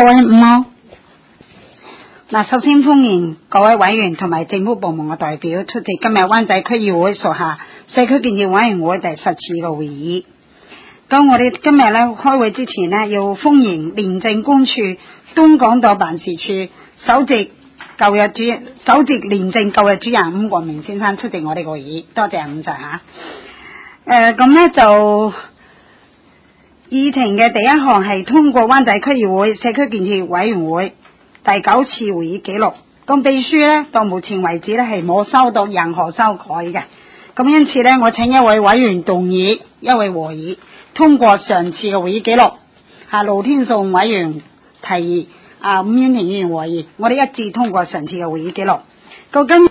各位午安。嗱，首先歡迎各位委員同埋政府部門嘅代表出席今日灣仔區議會屬下社區建設委員會第10次嘅會議。咁我哋今日咧開會之前呢，要歡迎廉政公署東港島辦事處首席廉政舊約主任伍國明先生出席我哋個會議，多謝伍 Sir 吓。咁咧就議程嘅第一項係通過灣仔區議會社區建設委員會第9次會議記錄。咁秘書咧到目前為止咧係冇收到任何修改嘅。咁因此咧，我請一位委員動議一位和議，通過上次嘅會議記錄。盧天頌委員提議，伍婉婷議員和議，我哋一致通過上次嘅會議記錄。到今